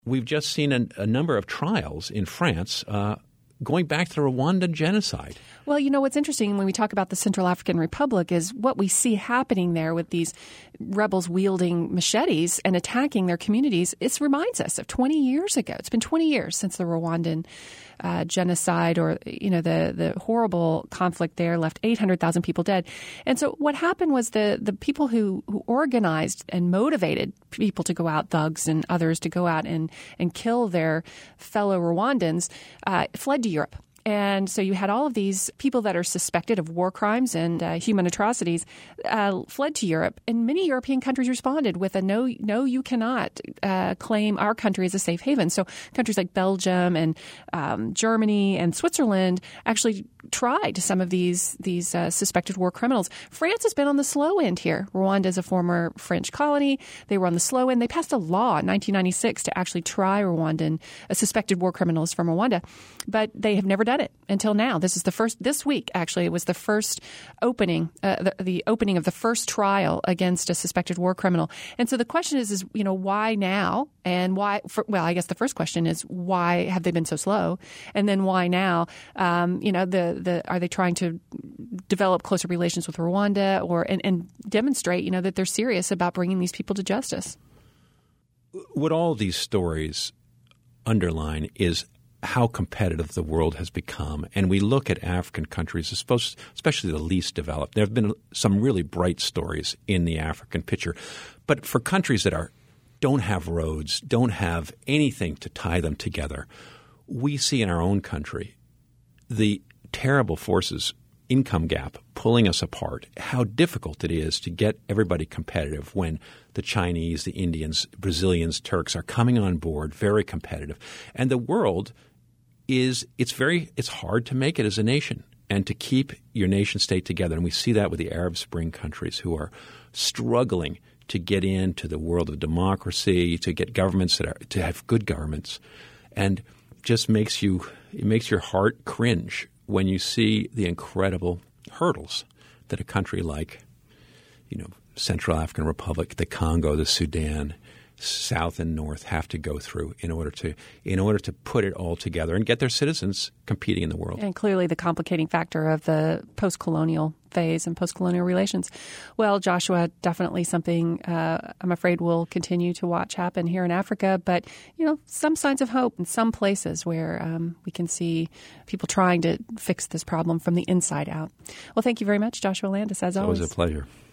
We've just seen a number of trials in France going back to the Rwandan genocide. Well, what's interesting when we talk about the Central African Republic is what we see happening there with these rebels wielding machetes and attacking their communities. It reminds us of 20 years ago. It's been 20 years since the Rwandan genocide, or the horrible conflict there left 800,000 people dead. And so what happened was the people who organized and motivated people to go out, thugs and others, to go out and kill their fellow Rwandans, fled to Europe. And so you had all of these people that are suspected of war crimes and human atrocities fled to Europe. And many European countries responded with a no, you cannot claim our country as a safe haven. So countries like Belgium and Germany and Switzerland actually tried some of these suspected war criminals. France has been on the slow end here. Rwanda is a former French colony. They were on the slow end. They passed a law in 1996 to actually try suspected war criminals from Rwanda. But they have never done it until now. This week, actually, it was the first opening, the opening of the first trial against a suspected war criminal. And so the question is why now? And why? I guess the first question is, why have they been so slow? And then why now? Are they trying to develop closer relations with Rwanda and demonstrate, that they're serious about bringing these people to justice? What all these stories underline is how competitive the world has become. And we look at African countries, especially the least developed. There have been some really bright stories in the African picture. But for countries that don't have roads, don't have anything to tie them together, we see in our own country the terrible forces, income gap, pulling us apart, how difficult it is to get everybody competitive when the Chinese, the Indians, Brazilians, Turks are coming on board, very competitive. And the world it's hard to make it as a nation and to keep your nation state together. And we see that with the Arab Spring countries who are struggling to get into the world of democracy, to get governments to have good governments. And just makes your heart cringe when you see the incredible hurdles that a country like, Central African Republic, the Congo, the Sudan, South and North have to go through in order to put it all together and get their citizens competing in the world. And clearly the complicating factor of the post-colonial phase and post-colonial relations. Well, Joshua, definitely something I'm afraid we'll continue to watch happen here in Africa. But, some signs of hope in some places where we can see people trying to fix this problem from the inside out. Well, thank you very much, Joshua Landis, as always. It was a pleasure.